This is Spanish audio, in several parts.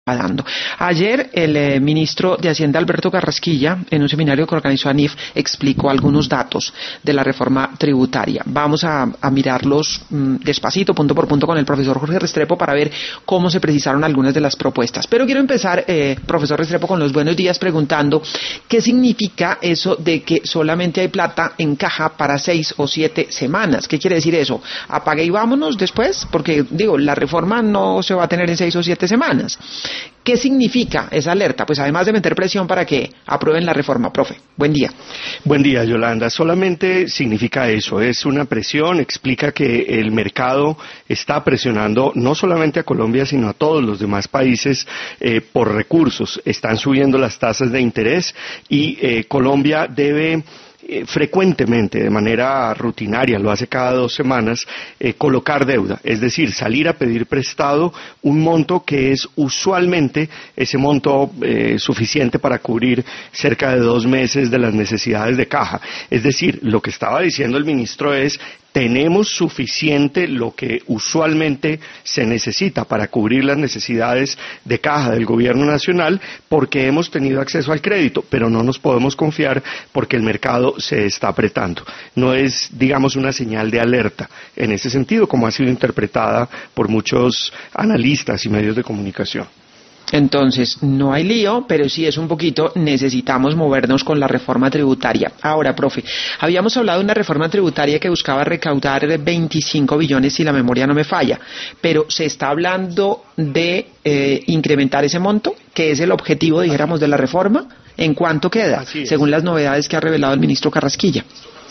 dando. Ayer el ministro de Hacienda Alberto Carrasquilla, en un seminario que organizó ANIF, explicó algunos datos de la reforma tributaria. Vamos a mirarlos despacito, punto por punto, con el profesor Jorge Restrepo para ver cómo se precisaron algunas de las propuestas. Pero quiero empezar, profesor Restrepo, con los buenos días preguntando qué significa eso de que solamente hay plata en caja para 6 o 7 semanas. ¿Qué quiere decir eso? ¿Apague y vámonos después? Porque, digo, la reforma no se va a tener en 6 o 7 semanas. ¿Qué significa esa alerta? Pues además de meter presión para que aprueben la reforma, profe. Buen día. Buen día, Yolanda. Solamente significa eso, es una presión, explica que el mercado está presionando no solamente a Colombia, sino a todos los demás países por recursos. Están subiendo las tasas de interés y Colombia debe frecuentemente, de manera rutinaria, lo hace cada 2 semanas, colocar deuda, es decir, salir a pedir prestado un monto que es usualmente ese monto suficiente para cubrir cerca de 2 meses de las necesidades de caja. Es decir, lo que estaba diciendo el ministro es: tenemos suficiente lo que usualmente se necesita para cubrir las necesidades de caja del gobierno nacional porque hemos tenido acceso al crédito, pero no nos podemos confiar porque el mercado se está apretando. No es, digamos, una señal de alerta en ese sentido, como ha sido interpretada por muchos analistas y medios de comunicación. Entonces, no hay lío, pero sí es un poquito, necesitamos movernos con la reforma tributaria. Ahora, profe, habíamos hablado de una reforma tributaria que buscaba recaudar 25 billones, si la memoria no me falla, pero se está hablando de incrementar ese monto, que es el objetivo, dijéramos, de la reforma. ¿En cuánto queda, según las novedades que ha revelado el ministro Carrasquilla?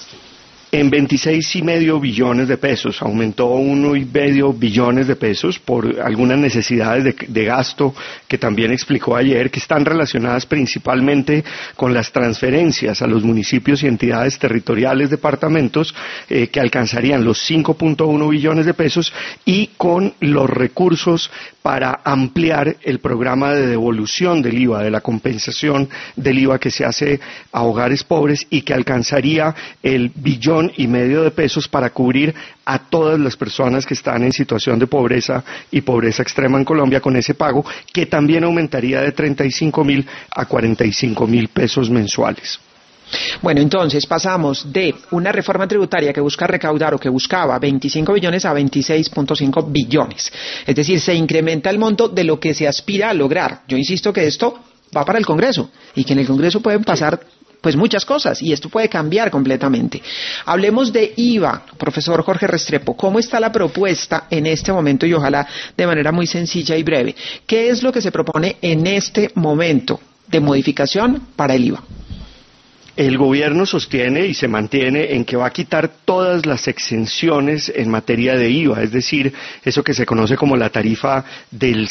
En 26,5 billones de pesos, aumentó 1,5 billones de pesos por algunas necesidades de gasto que también explicó ayer, que están relacionadas principalmente con las transferencias a los municipios y entidades territoriales, departamentos, que alcanzarían los 5,1 billones de pesos, y con los recursos para ampliar el programa de devolución del IVA, de la compensación del IVA que se hace a hogares pobres y que alcanzaría el 1,5 billones de pesos para cubrir a todas las personas que están en situación de pobreza y pobreza extrema en Colombia con ese pago, que también aumentaría de 35.000 a 45.000 pesos mensuales. Bueno, entonces pasamos de una reforma tributaria que busca recaudar o que buscaba 25 billones a 26,5 billones. Es decir, se incrementa el monto de lo que se aspira a lograr. Yo insisto que esto va para el Congreso y que en el Congreso pueden pasar pues muchas cosas, y esto puede cambiar completamente. Hablemos de IVA, profesor Jorge Restrepo. ¿Cómo está la propuesta en este momento? Y ojalá de manera muy sencilla y breve. ¿Qué es lo que se propone en este momento de modificación para el IVA? El gobierno sostiene y se mantiene en que va a quitar todas las exenciones en materia de IVA, es decir, eso que se conoce como la tarifa del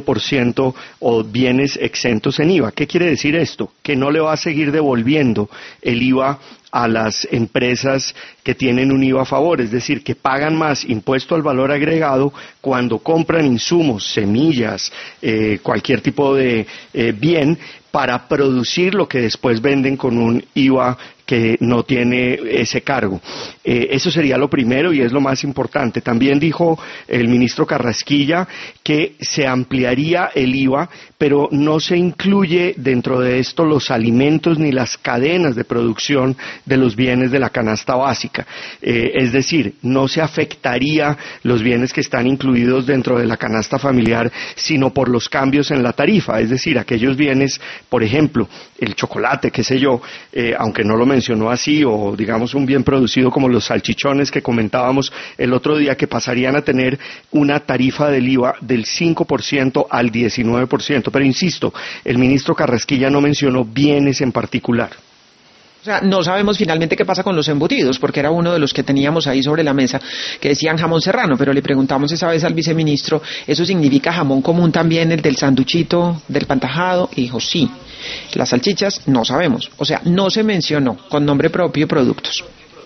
0% o bienes exentos en IVA. ¿Qué quiere decir esto? Que no le va a seguir devolviendo el IVA a las empresas que tienen un IVA a favor, es decir, que pagan más impuesto al valor agregado cuando compran insumos, semillas, cualquier tipo de bien para producir lo que después venden con un IVA que no tiene ese cargo. Eso sería lo primero y es lo más importante. También dijo el ministro Carrasquilla que se ampliaría el IVA, pero no se incluye dentro de esto los alimentos ni las cadenas de producción de los bienes de la canasta básica. Es decir, no se afectaría los bienes que están incluidos dentro de la canasta familiar, sino por los cambios en la tarifa. Es decir, aquellos bienes, por ejemplo, el chocolate, qué sé yo, aunque no lo mencionó así, o digamos un bien producido como los salchichones que comentábamos el otro día, que pasarían a tener una tarifa del IVA del 5% al 19%. Pero insisto, el ministro Carrasquilla no mencionó bienes en particular. O sea, no sabemos finalmente qué pasa con los embutidos, porque era uno de los que teníamos ahí sobre la mesa, que decían jamón serrano, pero le preguntamos esa vez al viceministro, ¿eso significa jamón común también, el del sanduchito, del pantajado? Y dijo, sí. Las salchichas, no sabemos. O sea, no se mencionó con nombre propio productos.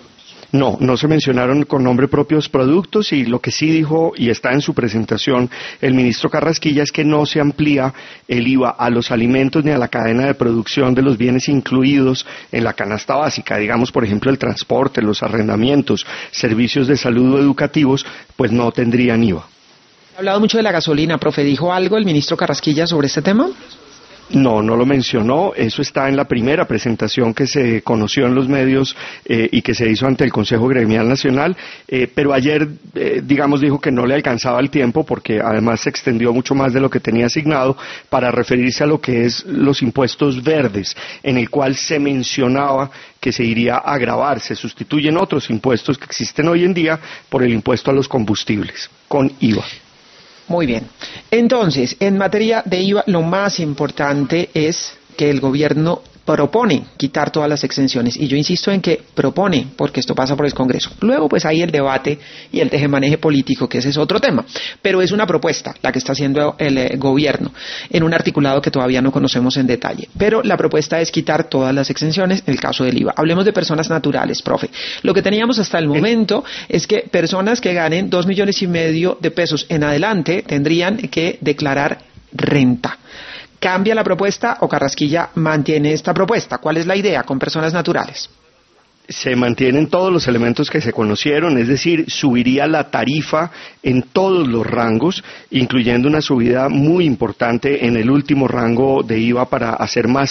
No se mencionaron con nombre propios productos, y lo que sí dijo, y está en su presentación, el ministro Carrasquilla, es que no se amplía el IVA a los alimentos ni a la cadena de producción de los bienes incluidos en la canasta básica. Digamos, por ejemplo, el transporte, los arrendamientos, servicios de salud o educativos, pues no tendrían IVA. Ha hablado mucho de la gasolina, profe. ¿Dijo algo el ministro Carrasquilla sobre este tema? No, no lo mencionó. Eso está en la primera presentación que se conoció en los medios y que se hizo ante el Consejo Gremial Nacional, pero ayer, digamos, dijo que no le alcanzaba el tiempo porque además se extendió mucho más de lo que tenía asignado para referirse a lo que es los impuestos verdes, en el cual se mencionaba que se iría a agravar. Se sustituyen otros impuestos que existen hoy en día por el impuesto a los combustibles, con IVA. Muy bien. Entonces, en materia de IVA, lo más importante es que el gobierno propone quitar todas las exenciones. Y yo insisto en que propone, porque esto pasa por el Congreso. Luego, pues hay el debate y el tejemaneje político, que ese es otro tema. Pero es una propuesta la que está haciendo el gobierno en un articulado que todavía no conocemos en detalle. Pero la propuesta es quitar todas las exenciones en el caso del IVA. Hablemos de personas naturales, profe. Lo que teníamos hasta el momento es que personas que ganen 2,5 millones de pesos en adelante tendrían que declarar renta. ¿Cambia la propuesta o Carrasquilla mantiene esta propuesta? ¿Cuál es la idea con personas naturales? Se mantienen todos los elementos que se conocieron, es decir, subiría la tarifa en todos los rangos, incluyendo una subida muy importante en el último rango de IVA para hacer más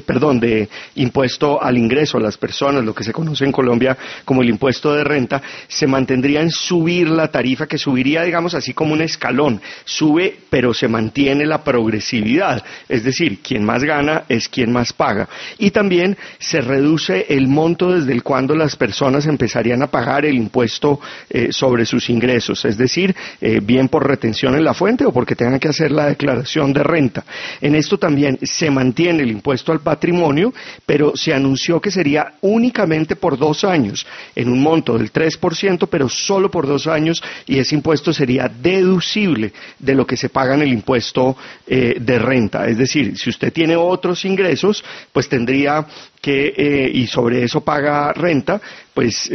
de impuesto al ingreso a las personas, lo que se conoce en Colombia como el impuesto de renta. Se mantendría en subir la tarifa, que subiría, digamos así, como un escalón. Sube, pero se mantiene la progresividad, es decir, quien más gana es quien más paga. Y también se reduce el monto desde cuando las personas empezarían a pagar el impuesto sobre sus ingresos, es decir, bien por retención en la fuente o porque tengan que hacer la declaración de renta. En esto también se mantiene el impuesto al patrimonio, pero se anunció que sería únicamente por 2 años, en un monto del 3%, pero solo por 2 años, y ese impuesto sería deducible de lo que se paga en el impuesto de renta. Es decir, si usted tiene otros ingresos, pues tendría que, y sobre eso paga renta, pues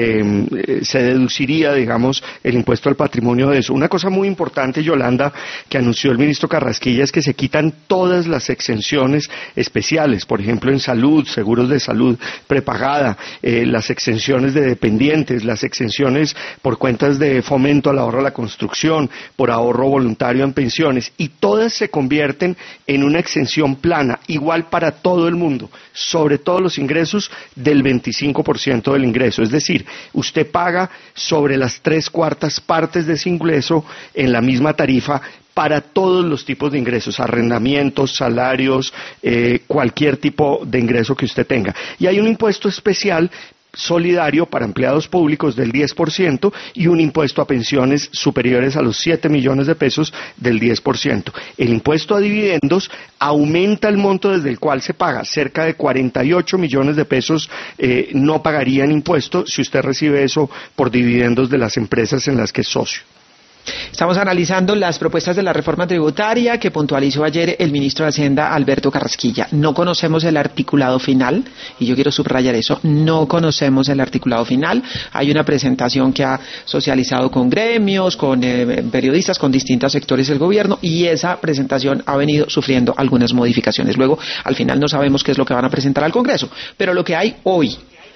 se deduciría, digamos, el impuesto al patrimonio de eso. Una cosa muy importante, Yolanda, que anunció el ministro Carrasquilla, es que se quitan todas las exenciones especiales, por ejemplo, en salud, seguros de salud prepagada, las exenciones de dependientes, las exenciones por cuentas de fomento al ahorro a la construcción, por ahorro voluntario en pensiones, y todas se convierten en una exención plana, igual para todo el mundo, sobre todos los ingresos del 25% del ingreso. Es decir, usted paga sobre las 3/4 partes de ese ingreso en la misma tarifa para todos los tipos de ingresos, arrendamientos, salarios, cualquier tipo de ingreso que usted tenga. Y hay un impuesto especial solidario para empleados públicos del 10% y un impuesto a pensiones superiores a los 7 millones de pesos del 10%. El impuesto a dividendos aumenta el monto desde el cual se paga. Cerca de 48 millones de pesos no pagarían impuesto si usted recibe eso por dividendos de las empresas en las que es socio. Estamos analizando las propuestas de la reforma tributaria que puntualizó ayer el ministro de Hacienda, Alberto Carrasquilla. No conocemos el articulado final, y yo quiero subrayar eso, no conocemos el articulado final. Hay una presentación que ha socializado con gremios, con periodistas, con distintos sectores del gobierno, y esa presentación ha venido sufriendo algunas modificaciones. Luego, al final no sabemos qué es lo que van a presentar al Congreso, pero lo que hay hoy,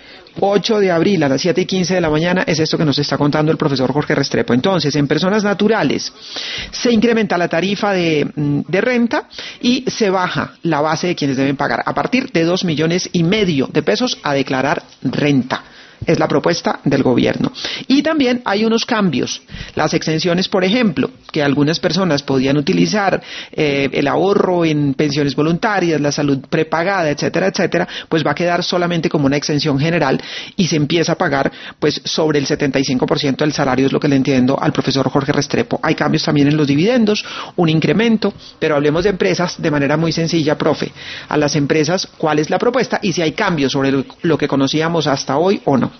8 de abril a las 7:15 de la mañana, es esto que nos está contando el profesor Jorge Restrepo. Entonces, en personas naturales se incrementa la tarifa de renta y se baja la base de quienes deben pagar a partir de 2,5 millones de pesos a declarar renta. Es la propuesta del gobierno. Y también hay unos cambios. Las exenciones, por ejemplo, que algunas personas podían utilizar, el ahorro en pensiones voluntarias, la salud prepagada, etcétera, etcétera, pues va a quedar solamente como una exención general y se empieza a pagar pues sobre el 75% del salario, es lo que le entiendo al profesor Jorge Restrepo. Hay cambios también en los dividendos, un incremento, pero hablemos de empresas de manera muy sencilla, profe. A las empresas, ¿cuál es la propuesta? Y si hay cambios sobre lo que conocíamos hasta hoy o no.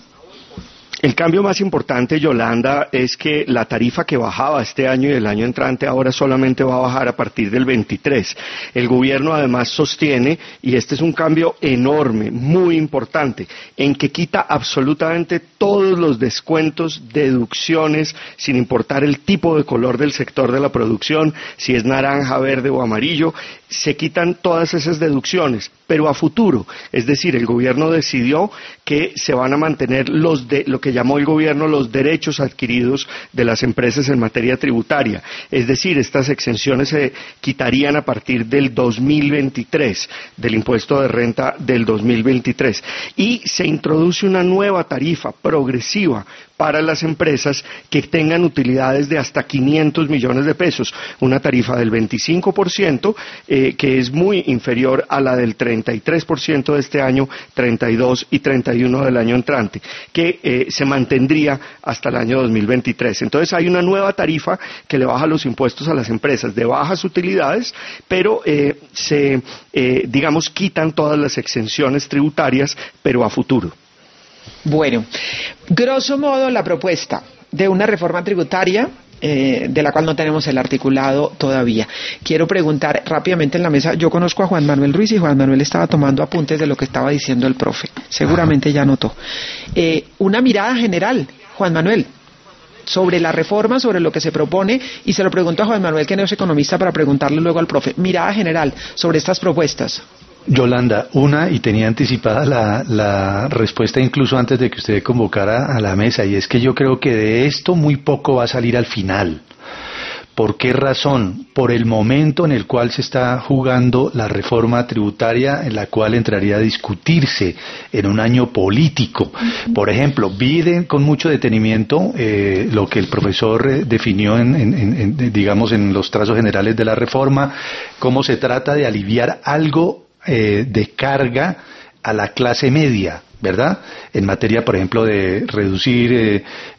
El cambio más importante, Yolanda, es que la tarifa que bajaba este año y el año entrante ahora solamente va a bajar a partir del 23. El gobierno además sostiene, y este es un cambio enorme, muy importante, en que quita absolutamente todos los descuentos, deducciones, sin importar el tipo de color del sector de la producción, si es naranja, verde o amarillo, se quitan todas esas deducciones, pero a futuro. Es decir, el gobierno decidió que se van a mantener lo que llamó el gobierno los derechos adquiridos de las empresas en materia tributaria. Es decir, estas exenciones se quitarían a partir del 2023, del impuesto de renta del 2023. Y se introduce una nueva tarifa progresiva para las empresas que tengan utilidades de hasta 500 millones de pesos, una tarifa del 25%, que es muy inferior a la del 33% de este año, 32 y 31 del año entrante, que se mantendría hasta el año 2023. Entonces hay una nueva tarifa que le baja los impuestos a las empresas de bajas utilidades, pero digamos, quitan todas las exenciones tributarias, pero a futuro. Bueno, grosso modo la propuesta de una reforma tributaria de la cual no tenemos el articulado todavía. Quiero preguntar rápidamente en la mesa, yo conozco a Juan Manuel Ruiz y Juan Manuel estaba tomando apuntes de lo que estaba diciendo el profe, seguramente ya notó. Una mirada general, Juan Manuel, sobre la reforma, sobre lo que se propone, y se lo pregunto a Juan Manuel, que no es economista, para preguntarle luego al profe, mirada general sobre estas propuestas. Yolanda, y tenía anticipada la respuesta incluso antes de que usted convocara a la mesa, y es que yo creo que de esto muy poco va a salir al final. ¿Por qué razón? Por el momento en el cual se está jugando la reforma tributaria, en la cual entraría a discutirse en un año político. Por ejemplo, vi con mucho detenimiento lo que el profesor definió digamos, en los trazos generales de la reforma, cómo se trata de aliviar algo de carga a la clase media, ¿verdad? En materia, por ejemplo, de reducir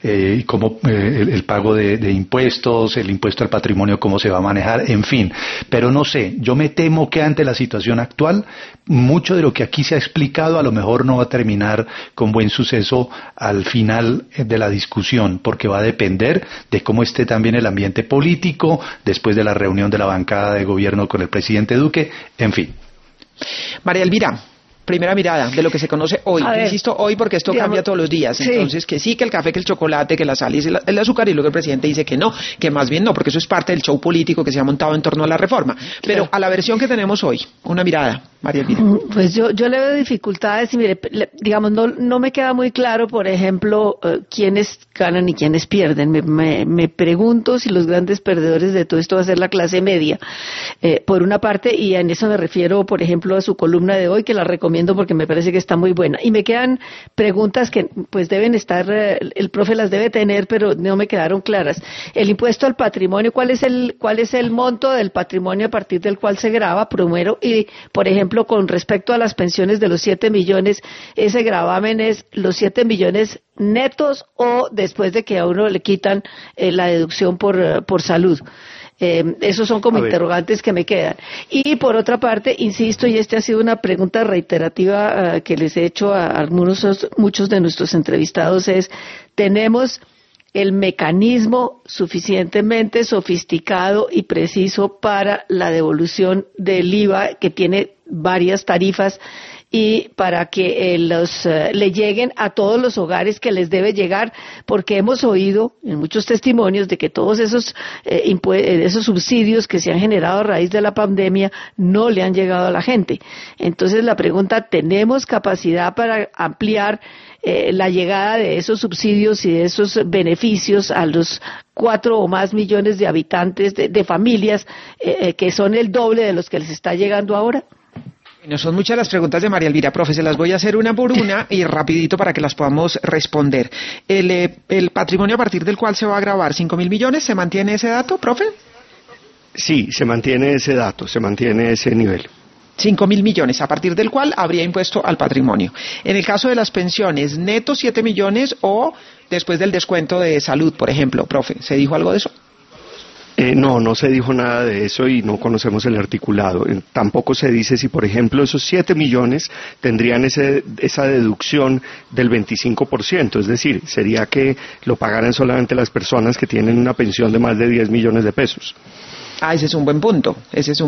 el pago de impuestos, el impuesto al patrimonio, cómo se va a manejar, en fin. Pero no sé, yo me temo que ante la situación actual, mucho de lo que aquí se ha explicado a lo mejor no va a terminar con buen suceso al final de la discusión, porque va a depender de cómo esté también el ambiente político, después de la reunión de la bancada de gobierno con el presidente Duque, en fin. María Elvira, primera mirada de lo que se conoce hoy. Insisto hoy porque esto cambia todos los días. Entonces, sí, que sí, que el café, que el chocolate, que la sal y el azúcar, y luego el presidente dice que no, que más bien no, porque eso es parte del show político que se ha montado en torno a la reforma. Pero a la versión que tenemos hoy, una mirada, María Elvira. Pues yo le veo dificultades y mire, digamos, no me queda muy claro, por ejemplo, quiénes ganan y quiénes pierden. Me pregunto si los grandes perdedores de todo esto va a ser la clase media, por una parte, y en eso me refiero, por ejemplo, a su columna de hoy, que la recomiendo porque me parece que está muy buena. Y me quedan preguntas que pues deben estar, el profe las debe tener, pero no me quedaron claras. El impuesto al patrimonio, ¿cuál es el monto del patrimonio a partir del cual se grava? Primero, y por ejemplo, con respecto a las pensiones de los 7 millones, ¿ese gravamen es los 7 millones netos o después de que a uno le quitan la deducción por salud? Esos son como interrogantes que me quedan. Y por otra parte, insisto, y esta ha sido una pregunta reiterativa que les he hecho a muchos de nuestros entrevistados, ¿tenemos el mecanismo suficientemente sofisticado y preciso para la devolución del IVA, que tiene varias tarifas, y para que le lleguen a todos los hogares que les debe llegar? Porque hemos oído en muchos testimonios de que todos esos subsidios que se han generado a raíz de la pandemia no le han llegado a la gente. Entonces la pregunta, ¿tenemos capacidad para ampliar la llegada de esos subsidios y de esos beneficios a los 4 o más millones de habitantes, de familias, que son el doble de los que les está llegando ahora? Bueno, son muchas las preguntas de María Elvira, profe, se las voy a hacer una por una y rapidito para que las podamos responder. El patrimonio a partir del cual se va a gravar 5.000 millones, ¿se mantiene ese dato, profe? Sí, se mantiene ese dato, se mantiene ese nivel. 5.000 millones, a partir del cual habría impuesto al patrimonio. En el caso de las pensiones, neto 7 millones o después del descuento de salud, por ejemplo, profe, ¿se dijo algo de eso? No se dijo nada de eso y no conocemos el articulado. Tampoco se dice si, por ejemplo, esos 7 millones tendrían esa deducción del 25%, es decir, sería que lo pagaran solamente las personas que tienen una pensión de más de 10 millones de pesos. Ese es un buen punto,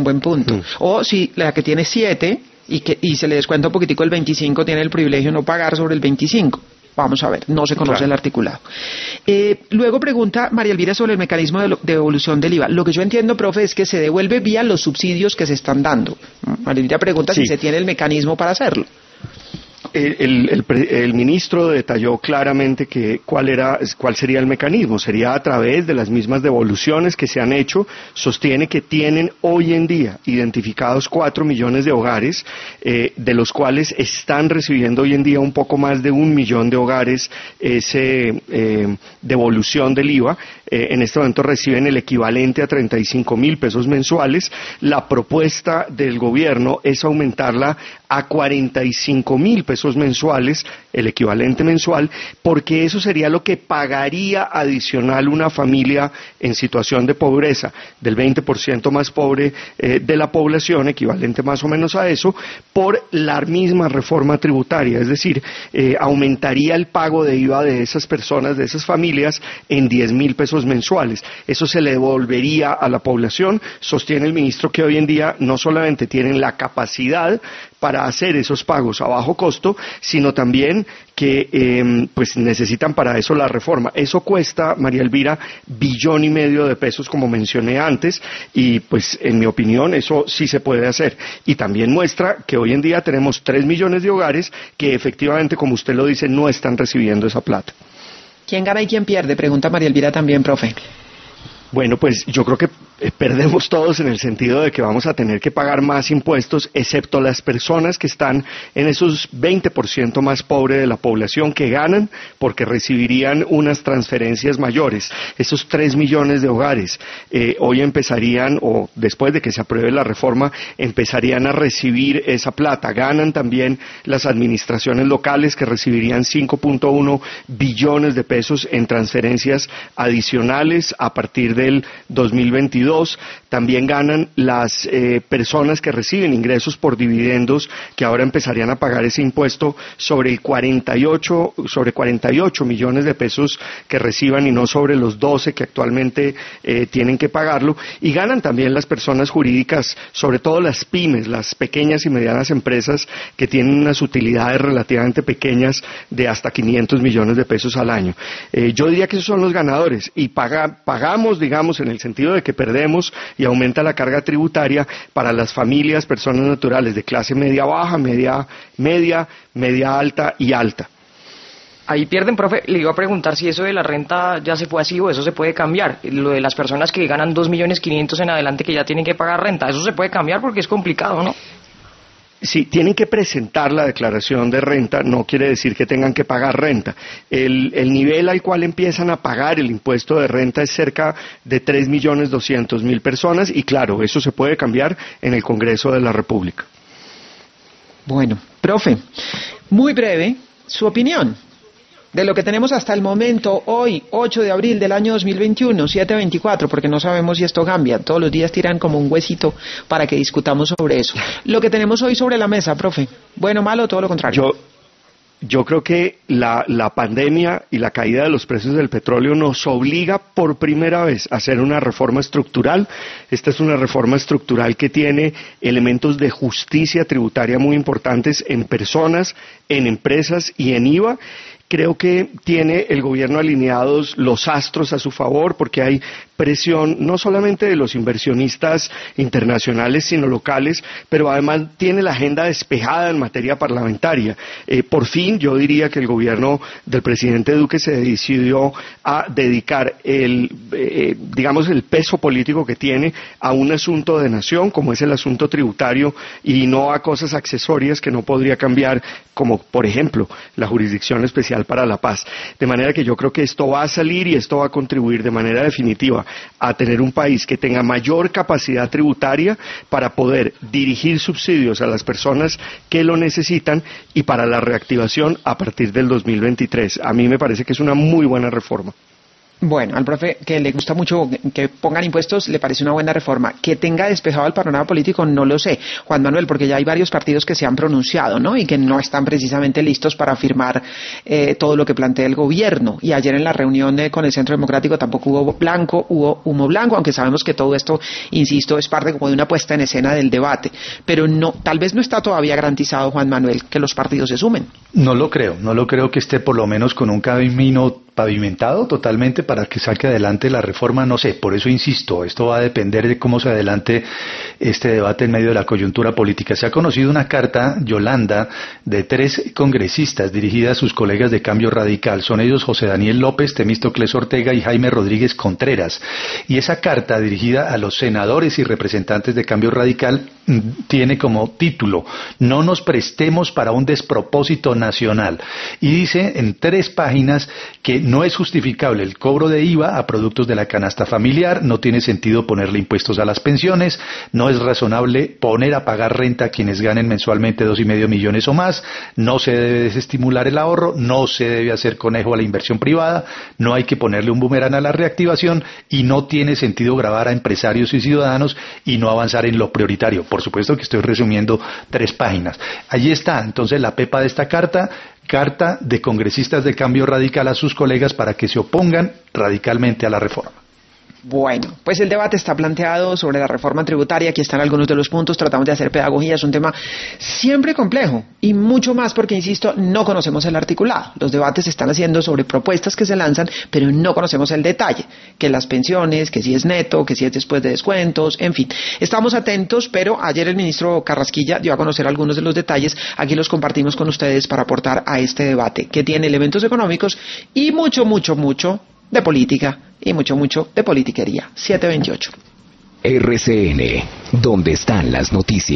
O si la que tiene 7 y se le descuenta un poquitico el 25, tiene el privilegio de no pagar sobre el 25. Vamos a ver, no se conoce el articulado. Luego pregunta María Elvira sobre el mecanismo de devolución del IVA. Lo que yo entiendo, profe, es que se devuelve vía los subsidios que se están dando. María Elvira pregunta si se tiene el mecanismo para hacerlo. el ministro detalló claramente cuál sería el mecanismo. Sería a través de las mismas devoluciones que se han hecho. Sostiene que tienen hoy en día identificados 4 millones de hogares, de los cuales están recibiendo hoy en día un poco más de 1 millón de hogares devolución del IVA. En este momento reciben el equivalente a 35.000 pesos mensuales. La propuesta del gobierno es aumentarla a 45.000 pesos mensuales, el equivalente mensual, porque eso sería lo que pagaría adicional una familia en situación de pobreza, del 20% más pobre de la población, equivalente más o menos a eso, por la misma reforma tributaria. Es decir, aumentaría el pago de IVA de esas personas, de esas familias, en 10.000 pesos mensuales. Eso se le devolvería a la población. Sostiene el ministro que hoy en día no solamente tienen la capacidad para hacer esos pagos a bajo costo, sino también que pues necesitan para eso la reforma. Eso cuesta, María Elvira, 1,5 billones de pesos, como mencioné antes, y pues en mi opinión eso sí se puede hacer. Y también muestra que hoy en día tenemos 3 millones de hogares que efectivamente, como usted lo dice, no están recibiendo esa plata. ¿Quién gana y quién pierde? Pregunta María Elvira también, profe. Bueno, pues yo creo que perdemos todos en el sentido de que vamos a tener que pagar más impuestos, excepto las personas que están en esos 20% más pobres de la población que ganan porque recibirían unas transferencias mayores. Esos 3 millones de hogares hoy empezarían, o después de que se apruebe la reforma, empezarían a recibir esa plata. Ganan también las administraciones locales, que recibirían 5.1 billones de pesos en transferencias adicionales a partir del 2022. También ganan las personas que reciben ingresos por dividendos, que ahora empezarían a pagar ese impuesto sobre 48 millones de pesos que reciban, y no sobre los 12 que actualmente tienen que pagarlo. Y ganan también las personas jurídicas, sobre todo las pymes, las pequeñas y medianas empresas que tienen unas utilidades relativamente pequeñas de hasta 500 millones de pesos al año. Yo diría que esos son los ganadores, y pagamos, digamos, en el sentido de que perdemos y aumenta la carga tributaria para las familias, personas naturales de clase media baja, media alta y alta. Ahí pierden, profe. Le iba a preguntar si eso de la renta ya se fue así o eso se puede cambiar. Lo de las personas que ganan 2.500.000 en adelante que ya tienen que pagar renta, eso se puede cambiar porque es complicado, ¿no? Sí, tienen que presentar la declaración de renta, no quiere decir que tengan que pagar renta. El nivel al cual empiezan a pagar el impuesto de renta es cerca de 3.200.000 personas, y claro, eso se puede cambiar en el Congreso de la República. Bueno, profe, muy breve, su opinión de lo que tenemos hasta el momento, hoy, 8 de abril del año 2021, 7:24, porque no sabemos si esto cambia. Todos los días tiran como un huesito para que discutamos sobre eso. Lo que tenemos hoy sobre la mesa, profe, bueno, malo, todo lo contrario. Yo creo que la pandemia y la caída de los precios del petróleo nos obliga por primera vez a hacer una reforma estructural. Esta es una reforma estructural que tiene elementos de justicia tributaria muy importantes en personas, en empresas y en IVA. Creo que tiene el gobierno alineados los astros a su favor, porque hay presión no solamente de los inversionistas internacionales sino locales, pero además tiene la agenda despejada en materia parlamentaria. Por fin yo diría que el gobierno del presidente Duque se decidió a dedicar el peso político que tiene a un asunto de nación, como es el asunto tributario, y no a cosas accesorias que no podría cambiar, como por ejemplo la Jurisdicción Especial para la Paz. De manera que yo creo que esto va a salir y esto va a contribuir de manera definitiva a tener un país que tenga mayor capacidad tributaria para poder dirigir subsidios a las personas que lo necesitan, y para la reactivación a partir del 2023. A mí me parece que es una muy buena reforma. Bueno, al profe, que le gusta mucho que pongan impuestos, le parece una buena reforma. Que tenga despejado el panorama político, no lo sé, Juan Manuel, porque ya hay varios partidos que se han pronunciado, ¿no? Y que no están precisamente listos para firmar todo lo que plantea el gobierno. Y ayer en la reunión con el Centro Democrático tampoco hubo humo blanco, aunque sabemos que todo esto, insisto, es parte como de una puesta en escena del debate. Pero no, tal vez no está todavía garantizado, Juan Manuel, que los partidos se sumen. No lo creo que esté por lo menos con un camino pavimentado totalmente para que saque adelante la reforma, no sé, por eso insisto, esto va a depender de cómo se adelante este debate en medio de la coyuntura política. Se ha conocido una carta, Yolanda, de 3 congresistas dirigida a sus colegas de Cambio Radical. Son ellos José Daniel López, Temístocles Ortega y Jaime Rodríguez Contreras. Y esa carta, dirigida a los senadores y representantes de Cambio Radical, tiene como título: no nos prestemos para un despropósito nacional. Y dice en 3 páginas que no es justificable el cobro de IVA a productos de la canasta familiar, no tiene sentido ponerle impuestos a las pensiones, no es razonable poner a pagar renta a quienes ganen mensualmente 2,5 millones o más, no se debe desestimular el ahorro, no se debe hacer conejo a la inversión privada, no hay que ponerle un boomerang a la reactivación y no tiene sentido gravar a empresarios y ciudadanos y no avanzar en lo prioritario. Por supuesto que estoy resumiendo 3 páginas. Allí está entonces la pepa de esta carta de congresistas de Cambio Radical a sus colegas para que se opongan radicalmente a la reforma. Bueno, pues el debate está planteado sobre la reforma tributaria. Aquí están algunos de los puntos. Tratamos de hacer pedagogía. Es un tema siempre complejo y mucho más porque, insisto, no conocemos el articulado. Los debates se están haciendo sobre propuestas que se lanzan, pero no conocemos el detalle. Que las pensiones, que si es neto, que si es después de descuentos, en fin. Estamos atentos, pero ayer el ministro Carrasquilla dio a conocer algunos de los detalles. Aquí los compartimos con ustedes para aportar a este debate que tiene elementos económicos y mucho de política y mucho de politiquería. 7:28. RCN, ¿dónde están las noticias?